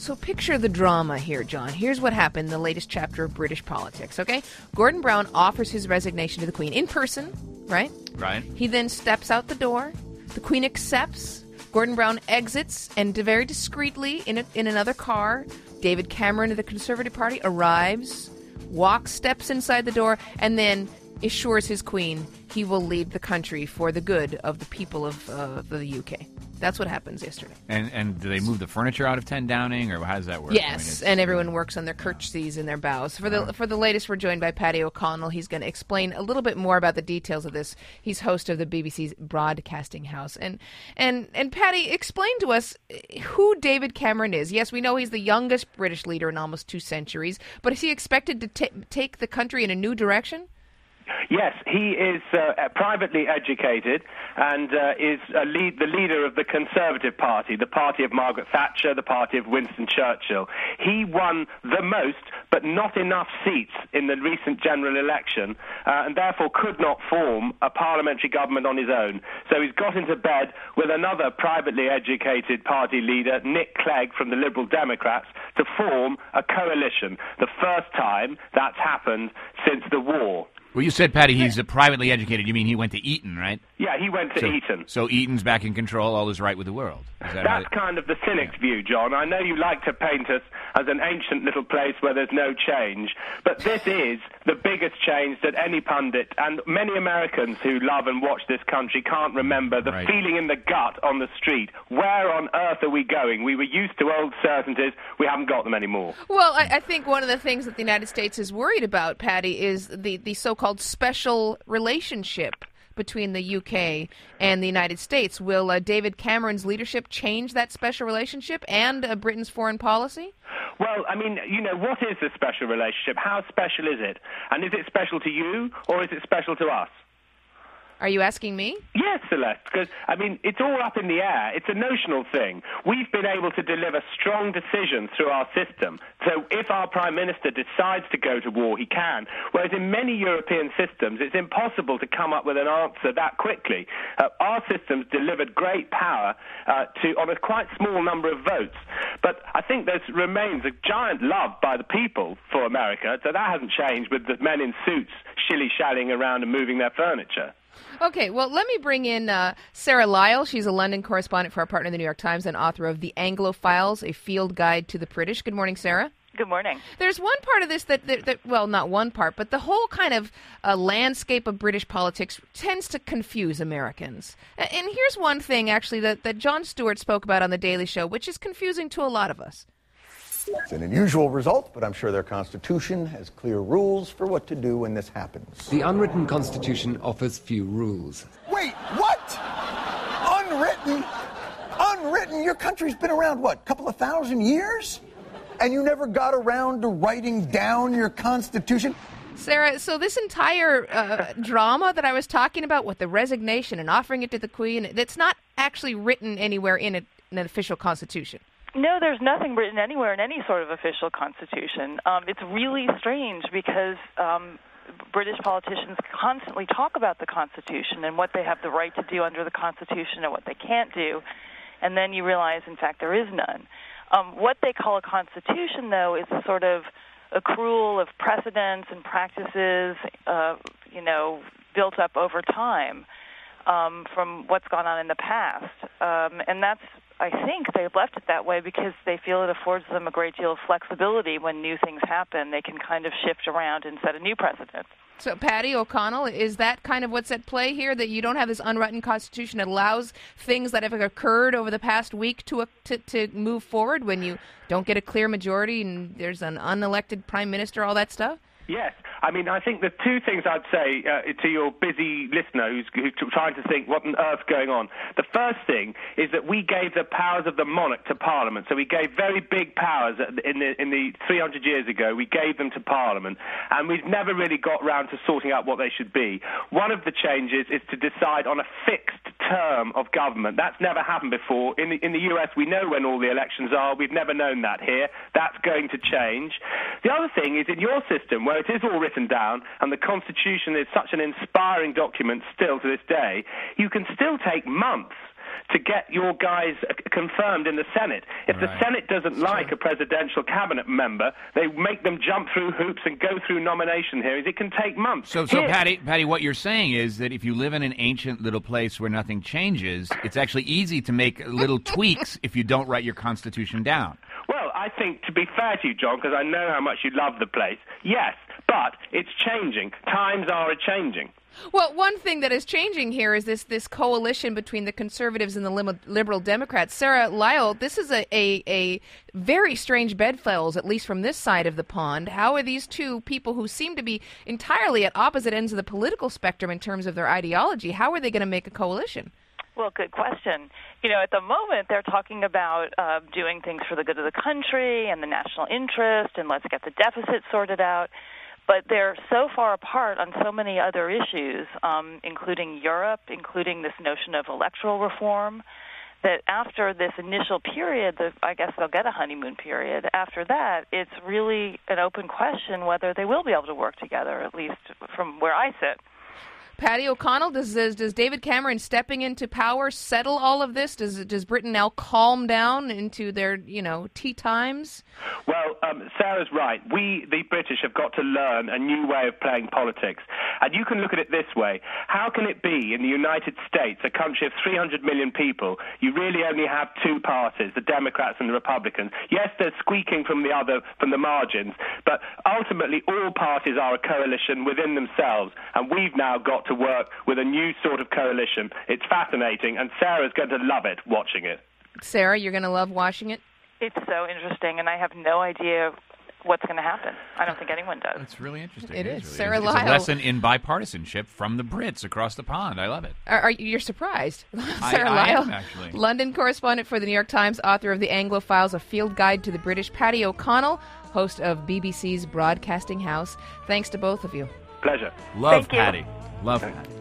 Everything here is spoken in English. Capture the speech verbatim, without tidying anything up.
So picture the drama here, John. Here's what happened in the latest chapter of British politics, okay? Gordon Brown offers his resignation to the Queen in person, right? Right. He then steps out the door. The Queen accepts. Gordon Brown exits, and very discreetly, in, a, in another car, David Cameron of the Conservative Party arrives, walks, steps inside the door, and then assures his Queen he will lead the country for the good of the people of uh, the U K. That's what happens yesterday. And and do they move the furniture out of ten Downing, or how does that work? Yes, I mean, and everyone works on their curtsies and their bows. For the for the latest, we're joined by Paddy O'Connell. He's going to explain a little bit more about the details of this. He's host of the B B C's Broadcasting House. And and and Paddy, explain to us who David Cameron is. Yes, we know he's the youngest British leader in almost two centuries, but is he expected to t- take the country in a new direction? Yes, he is uh, privately educated and uh, is a lead, the leader of the Conservative Party, the party of Margaret Thatcher, the party of Winston Churchill. He won the most, but not enough seats in the recent general election, uh, and therefore could not form a parliamentary government on his own. So he's got into bed with another privately educated party leader, Nick Clegg from the Liberal Democrats, to form a coalition. The first time that's happened since the war. Well, you said, Paddy, he's a privately educated. You mean he went to Eton, right? Yeah, he went to so, Eton. So Eton's back in control, all is right with the world. Is that That's right? kind of the cynic's yeah. view, John. I know you like to paint us as an ancient little place where there's no change, but this is the biggest change that any pundit and many Americans who love and watch this country can't remember, the right. feeling in the gut on the street. Where on earth are we going? We were used to old certainties. We haven't got them anymore. Well, I, I think one of the things that the United States is worried about, Paddy, is the, the so-called special relationship between the U K and the United States. Will uh, David Cameron's leadership change that special relationship and uh, Britain's foreign policy? Well, I mean, you know, what is the special relationship? How special is it? And is it special to you, or is it special to us? Are you asking me? Yes, Celeste, because, I mean, it's all up in the air. It's a notional thing. We've been able to deliver strong decisions through our system. So if our Prime Minister decides to go to war, he can. Whereas in many European systems, it's impossible to come up with an answer that quickly. Uh, our system's delivered great power uh, to on a quite small number of votes. But I think there remains a giant love by the people for America, so that hasn't changed with the men in suits shilly-shallying around and moving their furniture. Okay, well, let me bring in uh, Sarah Lyle. She's a London correspondent for our partner, the New York Times, and author of The Anglo-Files, a field guide to the British. Good morning, Sarah. Good morning. There's one part of this that, that, that well, not one part, but the whole kind of uh, landscape of British politics tends to confuse Americans. And here's one thing, actually, that, that Jon Stewart spoke about on The Daily Show, which is confusing to a lot of us. It's an unusual result, but I'm sure their Constitution has clear rules for what to do when this happens. The unwritten Constitution offers few rules. Wait, what? Unwritten? Unwritten? Your country's been around, what, a couple of thousand years? And you never got around to writing down your Constitution? Sarah, so this entire uh, drama that I was talking about with the resignation and offering it to the Queen, it's not actually written anywhere in, a, in an official Constitution. No, there's nothing written anywhere in any sort of official constitution. Um, it's really strange because um, British politicians constantly talk about the Constitution and what they have the right to do under the Constitution and what they can't do, and then you realize, in fact, there is none. Um, what they call a constitution, though, is a sort of accrual of precedents and practices, uh, you know, built up over time um, from what's gone on in the past, um, and that's I think they've left it that way because they feel it affords them a great deal of flexibility when new things happen. They can kind of shift around and set a new precedent. So, Paddy O'Connell, is that kind of what's at play here, that you don't have this unwritten Constitution that allows things that have occurred over the past week to, uh, to to move forward when you don't get a clear majority and there's an unelected prime minister, all that stuff? Yes. I mean, I think the two things I'd say uh, to your busy listener who's, who's trying to think what on earth's going on. The first thing is that we gave the powers of the monarch to Parliament. So we gave very big powers in the, in the three hundred years ago. We gave them to Parliament. And we've never really got round to sorting out what they should be. One of the changes is to decide on a fixed term of government. That's never happened before. In the, in the U S, we know when all the elections are. We've never known that here. That's going to change. The other thing is in your system, where it is all written down, and the Constitution is such an inspiring document still to this day, you can still take months to get your guys uh, confirmed in the Senate. If Right. the Senate doesn't like a presidential cabinet member, they make them jump through hoops and go through nomination hearings. It can take months. So, so Here- Patty, Patty, what you're saying is that if you live in an ancient little place where nothing changes, it's actually easy to make little tweaks if you don't write your Constitution down. Well, I think, to be fair to you, John, because I know how much you love the place, yes, but it's changing. Times are a-changing. Well, one thing that is changing here is this this coalition between the conservatives and the lim- liberal Democrats. Sarah Lyall, this is a, a, a very strange bedfellows, at least from this side of the pond. How are these two people who seem to be entirely at opposite ends of the political spectrum in terms of their ideology, how are they going to make a coalition? Well, good question. You know, at the moment, they're talking about uh, doing things for the good of the country and the national interest, and let's get the deficit sorted out. But they're so far apart on so many other issues, um, including Europe, including this notion of electoral reform, that after this initial period, the, I guess they'll get a honeymoon period. After that, it's really an open question whether they will be able to work together, at least from where I sit. Patty O'Connell, does, does does David Cameron stepping into power settle all of this? Does does Britain now calm down into their, you know, tea times? Well, um, Sarah's right. We, the British, have got to learn a new way of playing politics. And you can look at it this way. How can it be in the United States, a country of three hundred million people, you really only have two parties, the Democrats and the Republicans? Yes, they're squeaking from the other, from the margins, but ultimately all parties are a coalition within themselves, and we've now got to work with a new sort of coalition. It's fascinating, and Sarah's going to love it watching it. Sarah, you're going to love watching it? It's so interesting, and I have no idea what's going to happen. I don't think anyone does. That's really interesting. It is. really Sarah interesting. It's a Lyall. lesson in bipartisanship from the Brits across the pond. I love it. Are, are you, you're surprised? I- Sarah I Lyall, am, actually. London correspondent for the New York Times, author of The Anglophiles, A Field Guide to the British. Patty O'Connell, host of B B C's Broadcasting House. Thanks to both of you. Pleasure. Love Thank you. Patty. Love Patty.